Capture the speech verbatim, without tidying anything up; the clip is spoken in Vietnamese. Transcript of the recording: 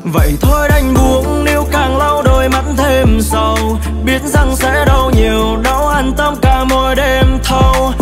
Vậy thôi đành buông níu càng lau đôi mắt thêm sầu, biết rằng sẽ đau nhiều, đau an tâm cả mỗi đêm thâu.